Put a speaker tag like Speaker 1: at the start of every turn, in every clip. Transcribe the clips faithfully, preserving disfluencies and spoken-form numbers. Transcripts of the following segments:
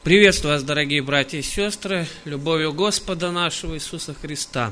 Speaker 1: Приветствую вас, дорогие братья и сестры, любовью Господа нашего Иисуса Христа.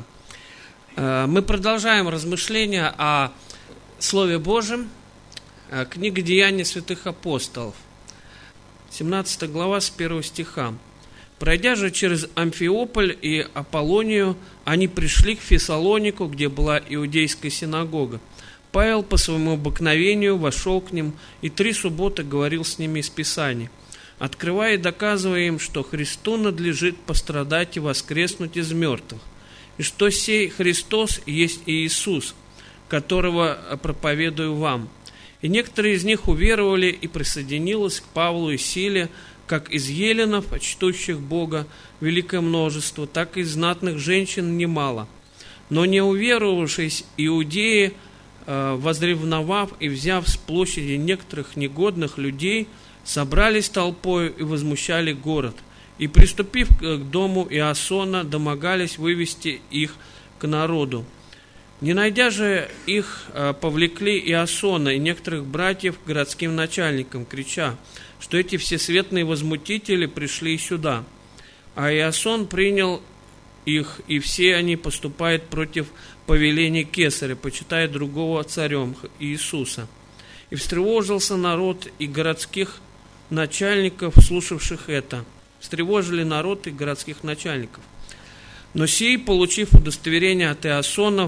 Speaker 1: Мы продолжаем размышления о Слове Божьем, книга Деяний святых апостолов, семнадцатая глава с первого стиха. «Пройдя же через Амфиополь и Аполлонию, они пришли к Фессалонику, где была иудейская синагога. Павел по своему обыкновению вошел к ним и три субботы говорил с ними из Писаний, открывая и доказывая им, что Христу надлежит пострадать и воскреснуть из мертвых, и что сей Христос есть Иисус, которого проповедую вам. И некоторые из них уверовали и присоединилось к Павлу и Силе, как из еленов, чтущих Бога, великое множество, так и из знатных женщин немало. Но не уверовавшись иудеи, возревновав и взяв с площади некоторых негодных людей, собрались толпою и возмущали город, и, приступив к дому Иасона, домогались вывести их к народу. Не найдя же их, повлекли Иасона и некоторых братьев к городским начальникам, крича, что эти всесветные возмутители пришли сюда. А Иасон принял их, и все они поступают против повеления Кесаря, почитая другого царем, Иисуса. И встревожился народ и городских начальников, слушавших это. Встревожили народ и городских начальников. Но сии, получив удостоверение от Иасонов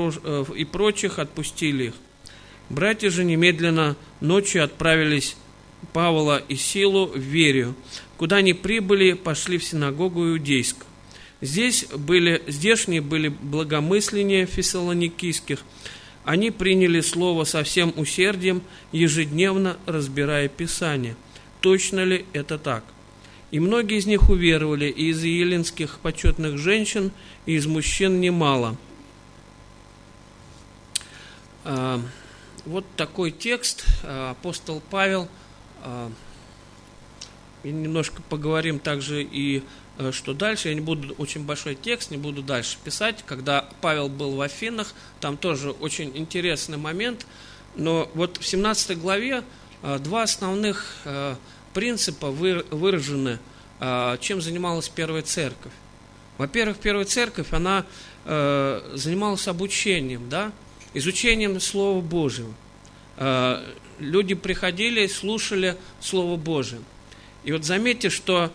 Speaker 1: и прочих, отпустили их. Братья же немедленно ночью отправились Павла и Силу в Верию, куда они прибыли, пошли в синагогу иудейскую. Здесь были, здешние были благомысленнее фессалоникийских. Они приняли слово со всем усердием, ежедневно разбирая Писание. Точно ли это так? И многие из них уверовали, и из еленских почетных женщин, и из мужчин немало». Вот такой текст, апостол Павел. И немножко поговорим также и что дальше. Я не буду, очень большой текст, не буду дальше писать. Когда Павел был в Афинах, там тоже очень интересный момент. Но вот в семнадцатой главе два основных принципа выражены, чем занималась первая церковь. Во-первых, первая церковь, она занималась обучением, да, изучением Слова Божьего. Люди приходили, слушали Слово Божие. И вот заметьте, что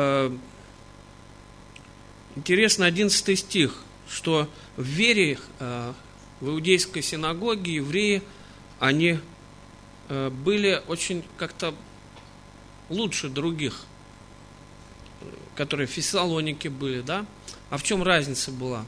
Speaker 1: интересно одиннадцатый стих, что в вере, в иудейской синагоге евреи, они были очень как-то лучше других, которые в Фессалонике были, да? А в чем разница была?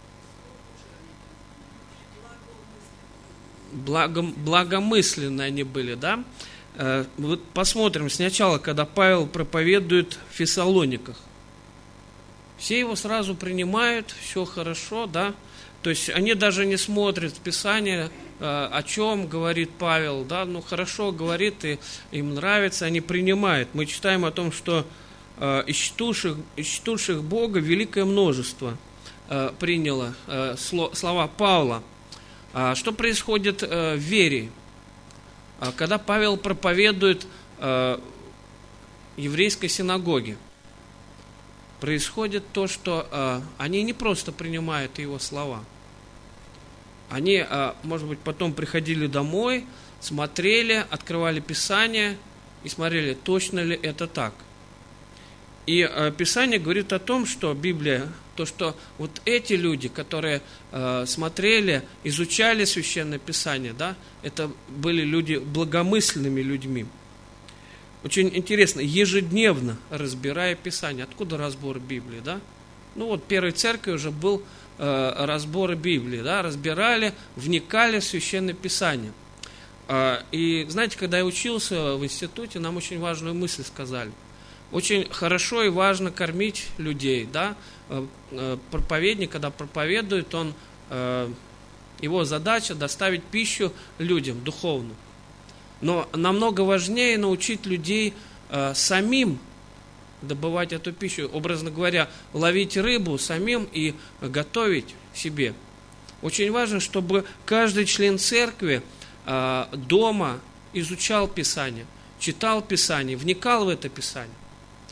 Speaker 1: Благом, благомысленные они были, да? Вот посмотрим сначала, когда Павел проповедует в Фессалониках. Все его сразу принимают, все хорошо, да? То есть они даже не смотрят в Писание, о чем говорит Павел, да? Ну хорошо говорит, и им нравится, они принимают. Мы читаем о том, что из чтущих, из чтущих Бога великое множество приняло слова Павла. Что происходит в вере? Когда Павел проповедует в еврейской синагоге, происходит то, что они не просто принимают его слова. Они, может быть, потом приходили домой, смотрели, открывали Писание и смотрели, точно ли это так. И Писание говорит о том, что Библия, то, что вот эти люди, которые смотрели, изучали Священное Писание, да, это были люди благомысленными людьми. Очень интересно, ежедневно разбирая Писание. Откуда разбор Библии, да? Ну вот, первой церкви уже был э, разбор Библии, да, разбирали, вникали в Священное Писание. Э, и знаете, когда я учился в институте, нам очень важную мысль сказали. Очень хорошо и важно кормить людей, да? Э, э, проповедник, когда проповедует, он, э, его задача доставить пищу людям духовную. Но намного важнее научить людей э, самим добывать эту пищу, образно говоря, ловить рыбу самим и готовить себе. Очень важно, чтобы каждый член церкви э, дома изучал Писание, читал Писание, вникал в это Писание.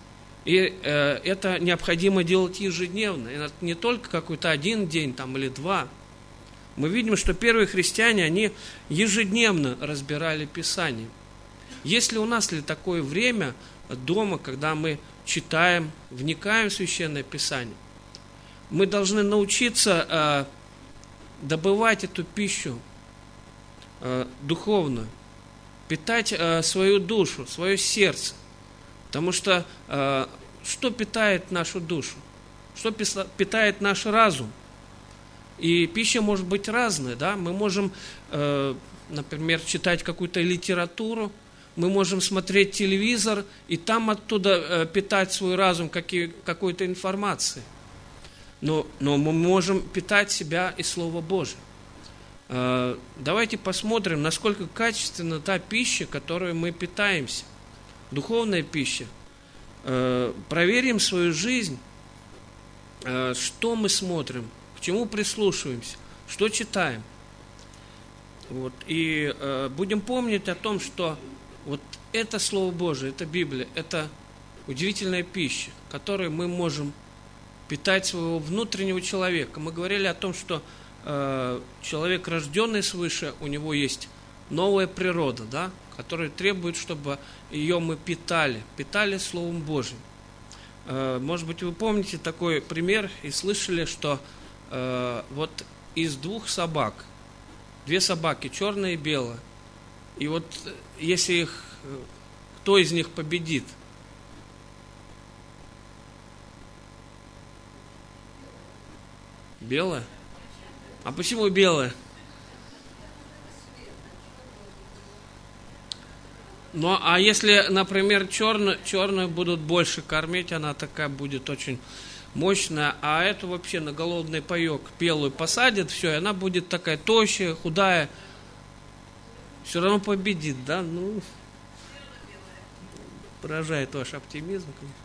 Speaker 1: И э, это необходимо делать ежедневно. Это не только какой-то один день там, или два. Мы видим, что первые христиане, они ежедневно разбирали Писание. Есть ли у нас ли такое время дома, когда мы читаем, вникаем в Священное Писание? Мы должны научиться э, добывать эту пищу э, духовную, питать э, свою душу, свое сердце. Потому что э, что питает нашу душу? Что питает наш разум? И пища может быть разная, да? Мы можем, э, например, читать какую-то литературу, мы можем смотреть телевизор, и там оттуда э, питать свой разум какие, какой-то информацией. Но, но мы можем питать себя и Слово Божие. Э, давайте посмотрим, насколько качественна та пища, которой мы питаемся. Духовная пища. Э, проверим свою жизнь, э, что мы смотрим, к чему прислушиваемся, что читаем. Вот. И э, будем помнить о том, что вот это Слово Божие, это Библия, это удивительная пища, которой мы можем питать своего внутреннего человека. Мы говорили о том, что э, человек, рожденный свыше, у него есть новая природа, да, которая требует, чтобы ее мы питали, питали Словом Божьим. Э, может быть, вы помните такой пример и слышали, что э, вот из двух собак, две собаки, черная и белая, и вот если их, кто из них победит? Белая? А почему белая? Ну, а если, например, черную, черную будут больше кормить, она такая будет очень мощная, а эту вообще на голодный паек белую посадят, все, и она будет такая тощая, худая, все равно победит, да? Ну, поражает ваш оптимизм, конечно.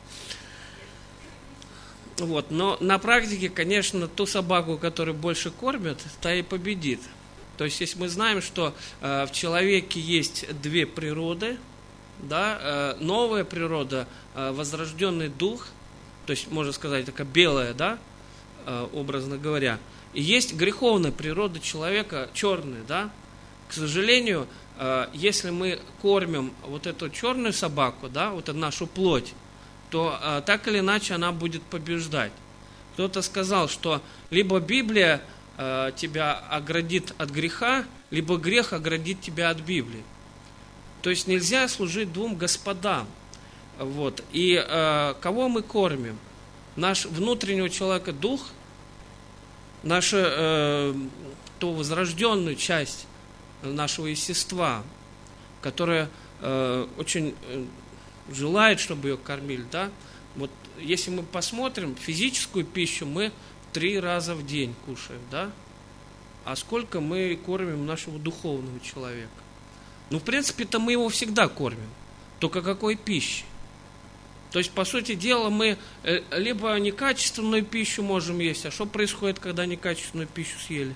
Speaker 1: Вот, но на практике, конечно, ту собаку, которую больше кормят, та и победит. То есть, если мы знаем, что э, в человеке есть две природы, да, э, новая природа, э, возрожденный дух, то есть, можно сказать, такая белая, да, э, образно говоря, и есть греховная природа человека, черная, да. К сожалению, э, если мы кормим вот эту черную собаку, да, вот эту нашу плоть, то э, так или иначе она будет побеждать. Кто-то сказал, что либо Библия э, тебя оградит от греха, либо грех оградит тебя от Библии. То есть нельзя служить двум господам. Вот. И э, кого мы кормим? Наш внутреннего человека дух, нашу э, ту возрожденную часть нашего естества, которая э, очень... Э, желает, чтобы ее кормили, да, вот если мы посмотрим, физическую пищу мы три раза в день кушаем, да, а сколько мы кормим нашего духовного человека? Ну, в принципе-то мы его всегда кормим, только какой пищей? То есть, по сути дела, мы либо некачественную пищу можем есть, а что происходит, когда некачественную пищу съели?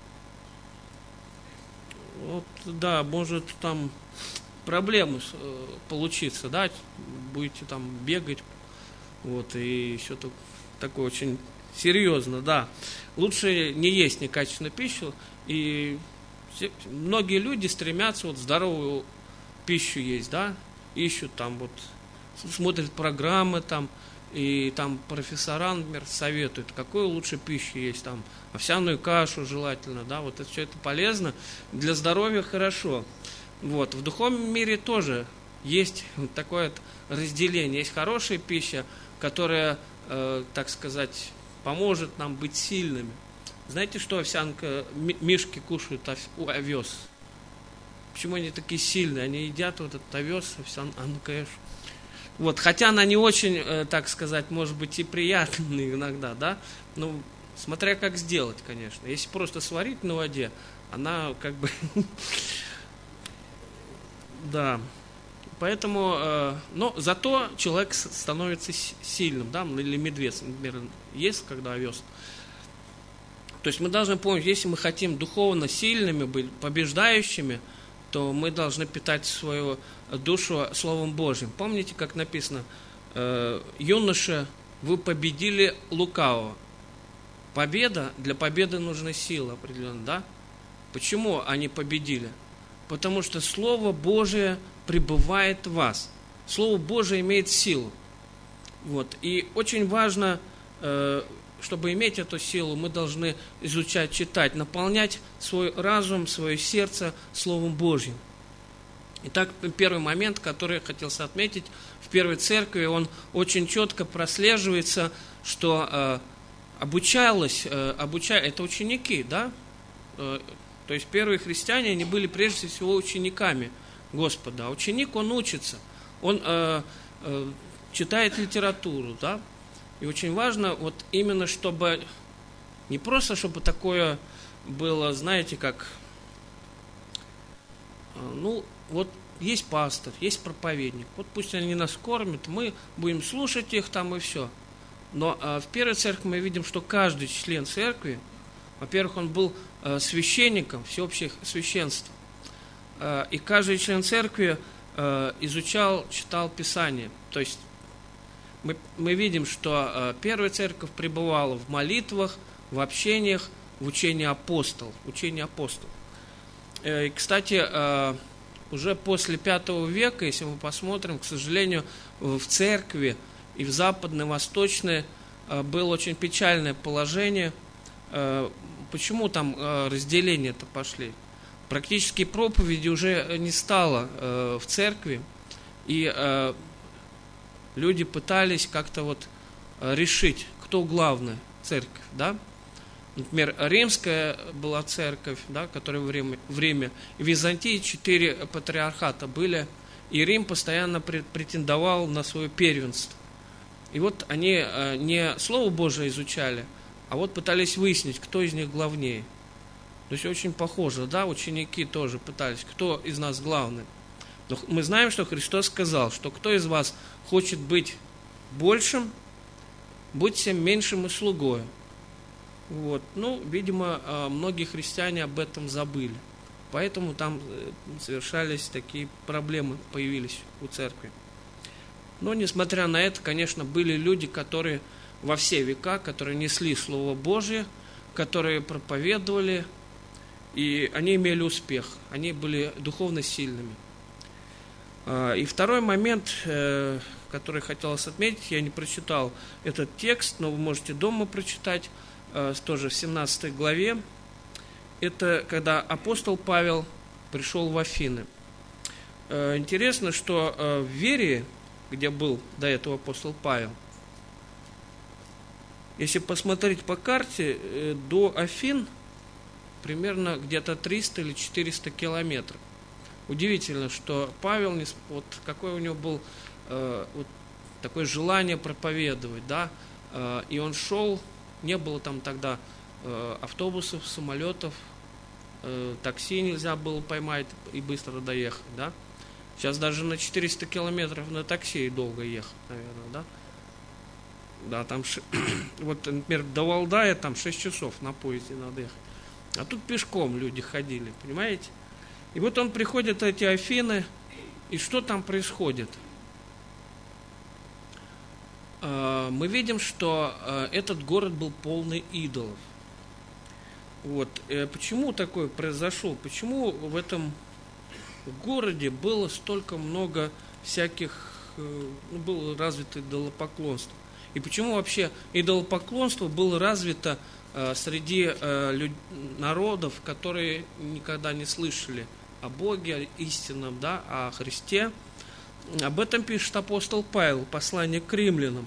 Speaker 1: Вот, да, может там... проблемы получиться, да, будете там бегать, вот, и все такое очень серьезно, да. Лучше не есть некачественную пищу, и все, многие люди стремятся вот здоровую пищу есть, да, ищут там вот, смотрят программы там, и там профессора, например, советуют, какую лучше пищу есть, там, овсяную кашу желательно, да, вот это все это полезно, для здоровья хорошо. Вот. В духовном мире тоже есть вот такое разделение. Есть хорошая пища, которая, э, так сказать, поможет нам быть сильными. Знаете, что овсянка, мишки кушают овес? Почему они такие сильные? Они едят вот этот овес, овсян, а ну, конечно. Вот. Хотя она не очень, э, так сказать, может быть и приятная иногда, да? Но смотря как сделать, конечно. Если просто сварить на воде, она как бы... Да, поэтому, э, но зато человек становится сильным, да, или медведь, например, есть, когда овес. То есть мы должны помнить, если мы хотим духовно сильными быть, побеждающими, то мы должны питать свою душу Словом Божьим. Помните, как написано, э, юноша, вы победили лукавого. Победа, для победы нужна сила определенная, да? Почему они победили? Потому что Слово Божие пребывает в вас. Слово Божие имеет силу. Вот. И очень важно, э, чтобы иметь эту силу, мы должны изучать, читать, наполнять свой разум, свое сердце Словом Божьим. Итак, первый момент, который я хотел отметить, в первой церкви, он очень четко прослеживается, что э, обучалось, э, обуча... это ученики, да? Э, то есть первые христиане, они были прежде всего учениками Господа. А ученик, он учится, он э, э, читает литературу, да? И очень важно, вот именно, чтобы, не просто, чтобы такое было, знаете, как, э, ну, вот есть пастор, есть проповедник, вот пусть они нас кормят, мы будем слушать их там и все. Но э, в первой церкви мы видим, что каждый член церкви, во-первых, он был э, священником всеобщего священства, э, и каждый член церкви э, изучал, читал Писание. То есть мы, мы видим, что э, первая церковь пребывала в молитвах, в общениях, в учении апостолов. Учении апостолов. Э, и, кстати, э, уже после пятого века, если мы посмотрим, к сожалению, в церкви и в западной, восточной было очень печальное положение. Почему там разделения-то пошли? Практически проповеди уже не стало в церкви, и люди пытались как-то вот решить, кто главный, церковь, да? Например, римская была церковь, да, которая время, время, в Византии четыре патриархата были, и Рим постоянно претендовал на свое первенство. И вот они не Слово Божие изучали, а вот пытались выяснить, кто из них главнее. То есть очень похоже, да, ученики тоже пытались, кто из нас главный. Но мы знаем, что Христос сказал, что кто из вас хочет быть большим, будьте меньшим и слугою. Вот. Ну, видимо, многие христиане об этом забыли. Поэтому там совершались такие проблемы, появились у церкви. Но, несмотря на это, конечно, были люди, которые во все века, которые несли Слово Божие, которые проповедовали, и они имели успех, они были духовно сильными. И второй момент, который хотелось отметить, я не прочитал этот текст, но вы можете дома прочитать, тоже в семнадцатой главе, это когда апостол Павел пришел в Афины. Интересно, что в Верии, где был до этого апостол Павел, если посмотреть по карте, до Афин примерно где-то триста или четыреста километров. Удивительно, что Павел, вот какое у него было вот такое желание проповедовать, да, и он шел. Не было там тогда э, автобусов, самолетов, э, такси нельзя было поймать и быстро доехать, да. Сейчас даже на четыреста километров на такси долго ехать, наверное, да. Да, там, ш... вот, например, до Валдая там шесть часов на поезде надо ехать. А тут пешком люди ходили, понимаете. И вот он приходит в эти Афины, и что там происходит? Мы видим, что этот город был полный идолов. Вот. Почему такое произошло? Почему в этом городе было столько много всяких, ну, было развито идолопоклонство? И почему вообще идолопоклонство было развито среди народов, которые никогда не слышали о Боге истинном, да, о Христе? Об этом пишет апостол Павел, послание к римлянам,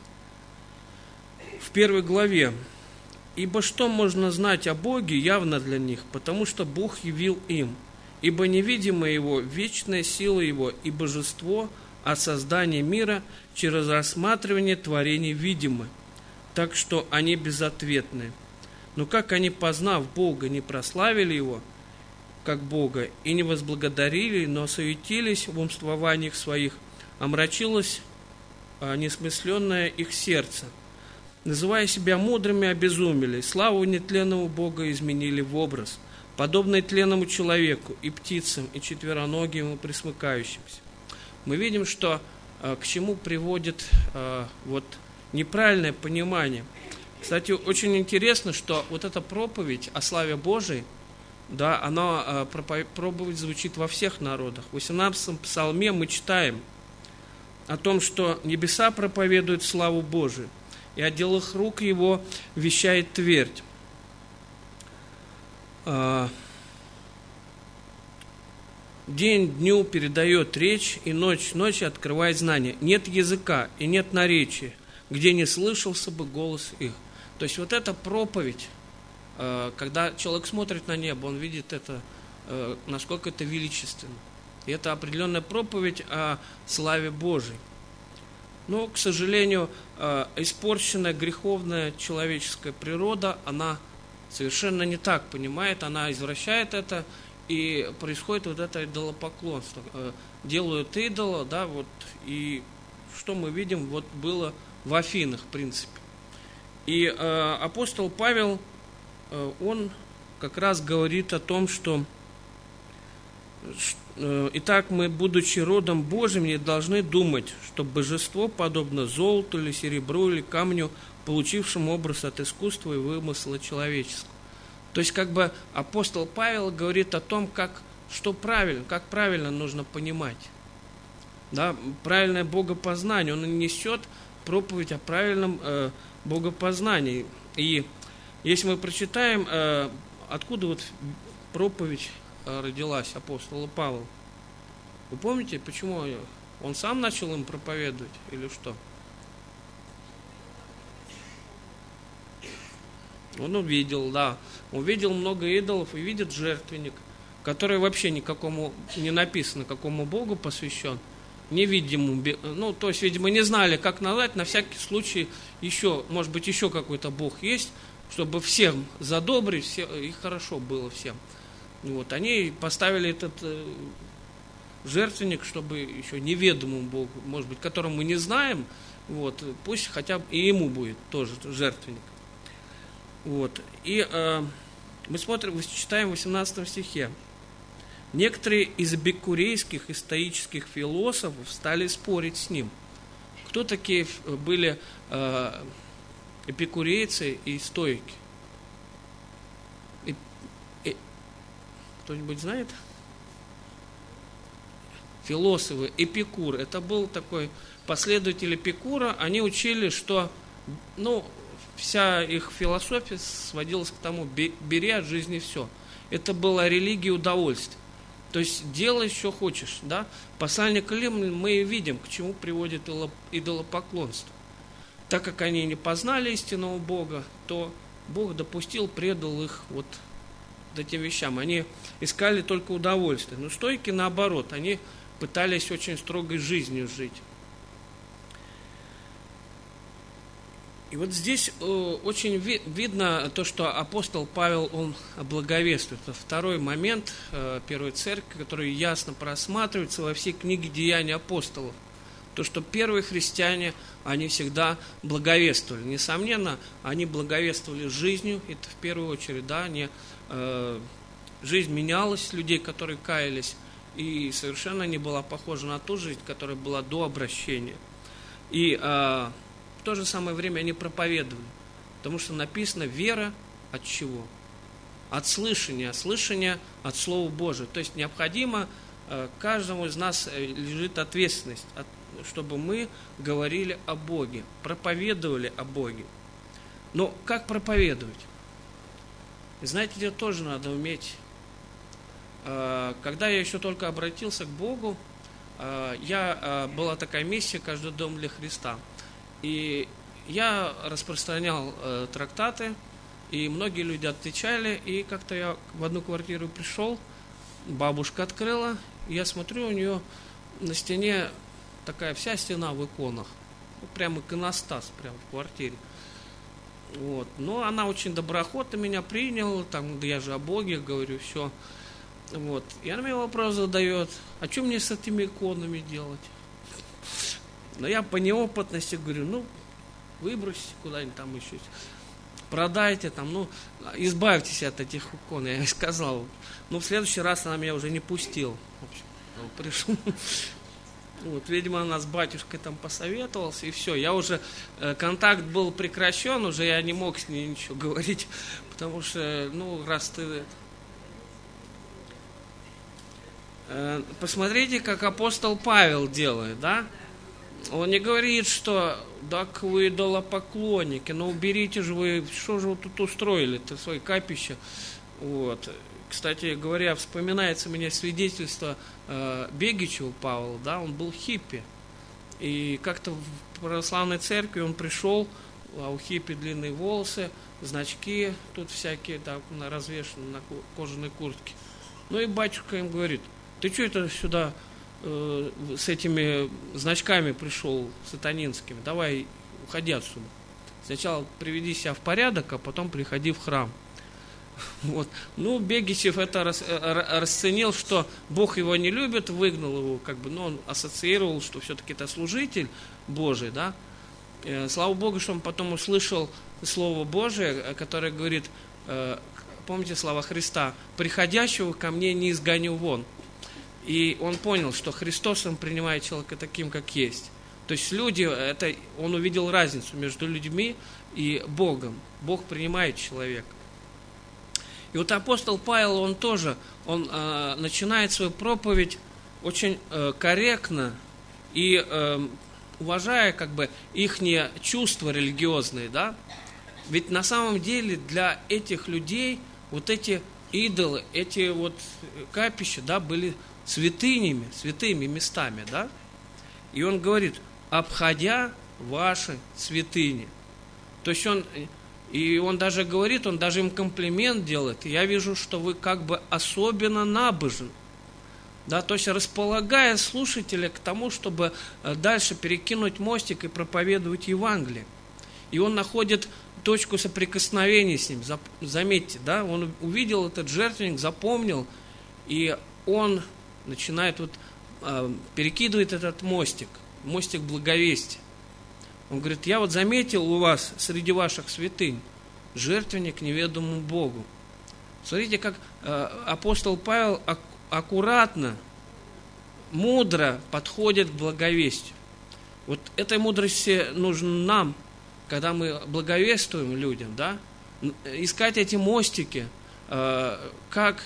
Speaker 1: в первой главе. «Ибо что можно знать о Боге явно для них, потому что Бог явил им, ибо невидимая Его, вечная сила Его и божество от создания мира через рассматривание творений видимы, так что они безответны. Но как они, познав Бога, не прославили Его, как Бога, и не возблагодарили, но суетились в умствованиях своих, омрачилось а, несмысленное их сердце. Называя себя мудрыми, обезумели, славу нетленного Бога изменили в образ, подобный тленному человеку, и птицам, и четвероногим, и пресмыкающимся». Мы видим, что к чему приводит вот неправильное понимание. Кстати, очень интересно, что вот эта проповедь о славе Божией, да, она, проповедь звучит во всех народах. В восемнадцатом псалме мы читаем о том, что небеса проповедуют славу Божию, и о делах рук его вещает твердь. День дню передает речь, и ночь ночи открывает знание. Нет языка и нет наречия, где не слышался бы голос их. То есть вот эта проповедь, когда человек смотрит на небо, он видит это, насколько это величественно. И это определенная проповедь о славе Божией. Но, к сожалению, испорченная, греховная человеческая природа, она совершенно не так понимает, она извращает это, и происходит вот это идолопоклонство. Делают идола, да, вот, и что мы видим, вот было в Афинах, в принципе. И э, апостол Павел, э, он как раз говорит о том, что э, «Итак, мы, будучи родом Божьим, не должны думать, что божество подобно золоту или серебру или камню, получившему образ от искусства и вымысла человеческого». То есть, как бы апостол Павел говорит о том, как, что правильно, как правильно нужно понимать. Да, правильное богопознание, он несет проповедь о правильном э, богопознании. И если мы прочитаем, э, откуда вот проповедь э, родилась апостола Павла, вы помните, почему он сам начал им проповедовать или что? Он увидел, да, увидел много идолов и видит жертвенник, который вообще никакому, не написано, какому Богу посвящен, невидимому, ну, то есть, видимо, не знали, как назвать, на всякий случай еще, может быть, еще какой-то Бог есть, чтобы всем задобрить, все, и хорошо было всем. Вот, они поставили этот э, жертвенник, чтобы еще неведомому Богу, может быть, которому мы не знаем, вот, пусть хотя бы и ему будет тоже жертвенник. Вот, и э, мы смотрим, читаем в восемнадцатом стихе. Некоторые из эпикурейских и стоических философов стали спорить с ним. Кто такие были э, эпикурейцы и стоики? И, и, кто-нибудь знает? Философы, Эпикур. Это был такой последователь Эпикура. Они учили, что, ну, вся их философия сводилась к тому: бери от жизни все. Это была религия удовольствия. То есть делай, что хочешь. Да? Послание к Римлянам мы видим, к чему приводит идолопоклонство. Так как они не познали истинного Бога, то Бог допустил, предал их вот этим вещам. Они искали только удовольствие. Но стойки, наоборот, они пытались очень строгой жизнью жить. И вот здесь э, очень ви- видно то, что апостол Павел, он благовествует. Это второй момент э, первой церкви, который ясно просматривается во всей книге «Деяния апостолов». То, что первые христиане, они всегда благовествовали. Несомненно, они благовествовали жизнью, это в первую очередь, да, они, э, жизнь менялась людей, которые каялись, и совершенно не была похожа на ту жизнь, которая была до обращения. И э, в то же самое время они проповедовали, потому что написано «вера от чего?» От слышания, слышания от Слова Божия. То есть необходимо, каждому из нас лежит ответственность, чтобы мы говорили о Боге, проповедовали о Боге. Но как проповедовать? Знаете, это тоже надо уметь. Когда я еще только обратился к Богу, я, была такая миссия «Каждый дом для Христа». И я распространял э, трактаты, и многие люди отвечали, и как-то я в одну квартиру пришел, бабушка открыла, и я смотрю, у нее на стене такая вся стена в иконах, ну, прям иконостас, прям в квартире. Вот. Но она очень доброохотно меня приняла, там, да я же о Боге говорю, все. Вот. И она мне вопрос задает: а что мне с этими иконами делать? Но я по неопытности говорю: ну, выбросьте куда-нибудь там еще, продайте там, ну, избавьтесь от этих икон. Я ей сказал. Но в следующий раз она меня уже не пустила. В общем, пришел. Вот, видимо, она с батюшкой там посоветовался, и все. Я уже, контакт был прекращен, уже я не мог с ней ничего говорить, потому что, ну, раз ты... Посмотрите, как апостол Павел делает, да? Он не говорит, что так вы идолопоклонники, но уберите же вы, что же вы тут устроили-то, свои капища. Вот. Кстати говоря, вспоминается мне свидетельство э, Бегича у Павла, да, он был хиппи. И как-то в православной церкви он пришел, а у хиппи длинные волосы, значки тут всякие, так, развешаны на кожаной куртке. Ну и батюшка им говорит: ты что это сюда э, с этими значками пришел, сатанинскими? Давай, уходи отсюда. Сначала приведи себя в порядок, а потом приходи в храм. Вот. Ну, Бегичев это рас, расценил, что Бог его не любит, выгнал его, как бы, но он ассоциировал, что все-таки это служитель Божий, да. Э, слава Богу, что он потом услышал Слово Божие, которое говорит, э, помните слова Христа: «Приходящего ко мне не изгоню вон». И он понял, что Христос, он принимает человека таким, как есть. То есть люди, это, он увидел разницу между людьми и Богом. Бог принимает человека. И вот апостол Павел, он тоже, он э, начинает свою проповедь очень э, корректно и э, уважая, как бы, их чувства религиозные, да. Ведь на самом деле для этих людей вот эти идолы, эти вот капища, да, были святынями, святыми местами, да. И он говорит: обходя ваши святыни. То есть он, и он даже говорит, он даже им комплимент делает: я вижу, что вы как бы особенно набожны. Да, то есть располагая слушателя к тому, чтобы дальше перекинуть мостик и проповедовать Евангелие. И он находит точку соприкосновения с ним. Заметьте, да, он увидел этот жертвенник, запомнил, и он начинает вот э, перекидывает этот мостик, мостик благовестия. Он говорит: я вот заметил у вас среди ваших святынь жертвенник неведомому Богу. Смотрите, как э, апостол Павел ак- аккуратно, мудро подходит к благовестию. Вот этой мудрости нужно нам, когда мы благовествуем людям, да, искать эти мостики, э, как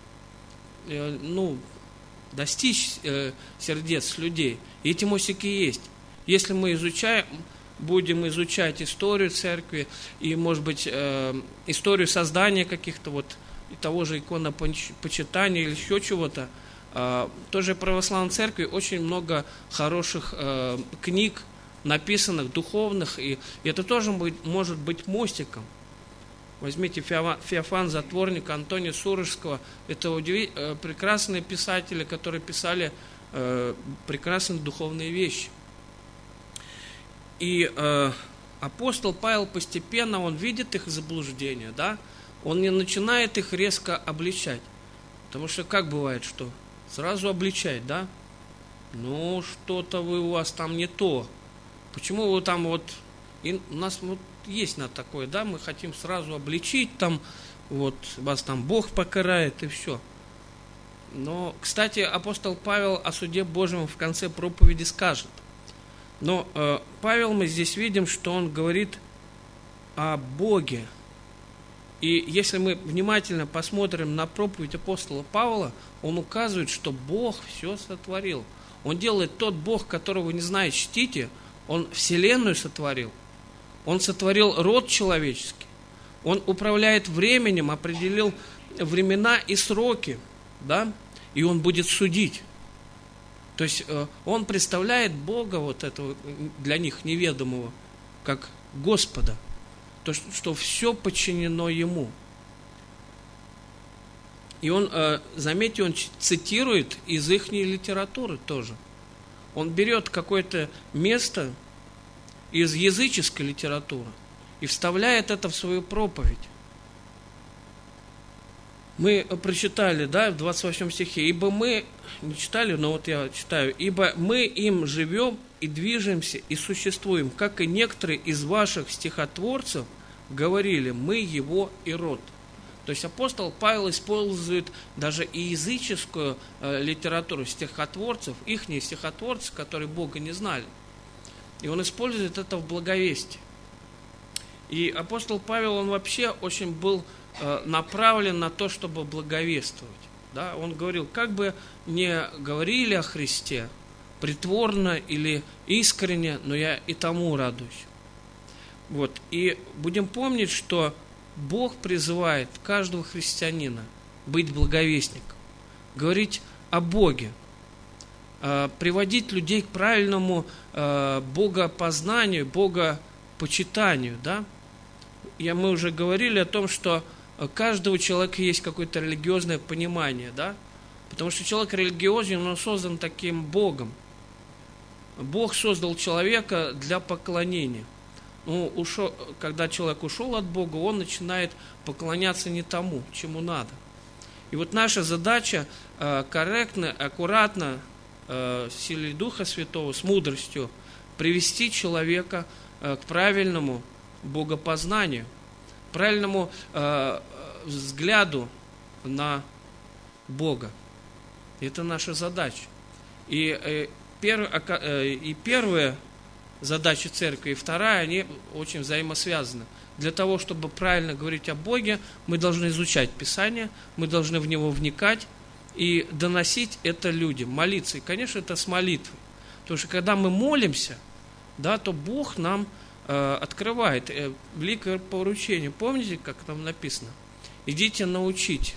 Speaker 1: э, ну, достичь э, сердец людей. И эти мостики есть. Если мы изучаем, будем изучать историю церкви и, может быть, э, историю создания каких-то вот того же иконопочитания или еще чего-то, э, тоже в православной церкви очень много хороших э, книг, написанных, духовных, и, и это тоже быть, может быть мостиком. Возьмите Феофан Затворник, Антония Сурожского, это удив... прекрасные писатели, которые писали э, прекрасные духовные вещи. И э, апостол Павел постепенно, он видит их заблуждения, да? Он не начинает их резко обличать, потому что как бывает, что сразу обличать, да? Ну, что-то вы, у вас там не то. Почему вы там вот, и у нас вот есть на такое, да, мы хотим сразу обличить, там, вот, вас там Бог покарает и все. Но, кстати, апостол Павел о суде Божьем в конце проповеди скажет. Но э, Павел, мы здесь видим, что он говорит о Боге. И если мы внимательно посмотрим на проповедь апостола Павла, он указывает, что Бог все сотворил. Он делает тот Бог, которого вы не знаете, чтите. Он вселенную сотворил, он сотворил род человеческий, он управляет временем, определил времена и сроки, да, и он будет судить. То есть он представляет Бога вот этого для них неведомого, как Господа, то, что все подчинено Ему. И он, заметьте, он цитирует из их литературы тоже. Он берет какое-то место из языческой литературы и вставляет это в свою проповедь. Мы прочитали, да, в двадцать восьмом стихе: «Ибо мы...» Не читали, но вот я читаю. «Ибо мы им живем и движемся и существуем, как и некоторые из ваших стихотворцев говорили, мы его и род». То То есть апостол Павел использует даже и языческую э, литературу стихотворцев, ихние стихотворцы, которые Бога не знали. И он использует это в благовестии. И апостол Павел, он вообще очень был э, направлен на то, чтобы благовествовать. Да? Он говорил, как бы не говорили о Христе, притворно или искренне, но я и тому радуюсь. Вот. И будем помнить, что Бог призывает каждого христианина быть благовестником, говорить о Боге, приводить людей к правильному богопознанию, богопочитанию. Да? Я, мы уже говорили о том, что у каждого человека есть какое-то религиозное понимание, да? Потому что человек религиозен, он создан таким Богом. Бог создал человека для поклонения. Ну, ушел, когда человек ушел от Бога, он начинает поклоняться не тому, чему надо. И вот наша задача э, корректно, аккуратно, э, силой Духа Святого, с мудростью привести человека э, к правильному богопознанию, правильному э, взгляду на Бога. Это наша задача. И, э, пер, э, и первая задача церкви и вторая, они очень взаимосвязаны. Для того, чтобы правильно говорить о Боге, мы должны изучать Писание, мы должны в него вникать и доносить это людям, молиться. И, конечно, это с молитвой. Потому что когда мы молимся, да, то Бог нам э, открывает э, великое поручение. Помните, как там написано? Идите научите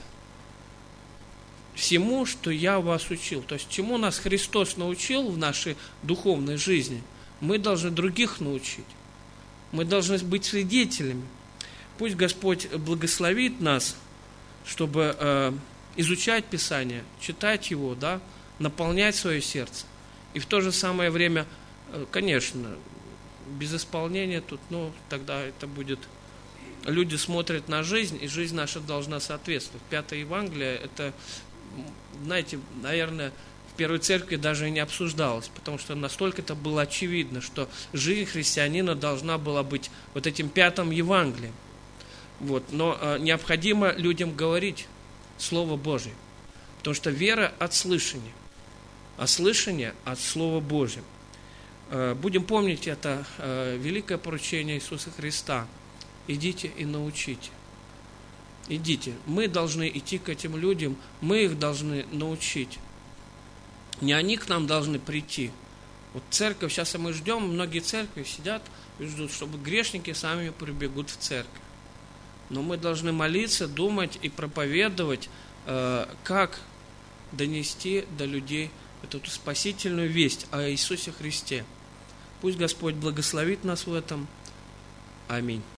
Speaker 1: всему, что я вас учил. То есть, чему нас Христос научил в нашей духовной жизни, мы должны других научить. Мы должны быть свидетелями. Пусть Господь благословит нас, чтобы э, изучать Писание, читать его, да, наполнять свое сердце. И в то же самое время, э, конечно, без исполнения тут, ну, тогда это будет... Люди смотрят на жизнь, и жизнь наша должна соответствовать. Пятое Евангелие, это, знаете, наверное, в Первой Церкви даже и не обсуждалось, потому что настолько это было очевидно, что жизнь христианина должна была быть вот этим пятым Евангелием. Вот. Но э, необходимо людям говорить Слово Божие, потому что вера от слышания, а слышание от Слова Божьего. Э, будем помнить это э, великое поручение Иисуса Христа. Идите и научите. Идите. Мы должны идти к этим людям, мы их должны научить. Не они к нам должны прийти. Вот церковь, сейчас мы ждем, многие церкви сидят и ждут, чтобы грешники сами прибегут в церковь. Но мы должны молиться, думать и проповедовать, э, как донести до людей эту спасительную весть о Иисусе Христе. Пусть Господь благословит нас в этом. Аминь.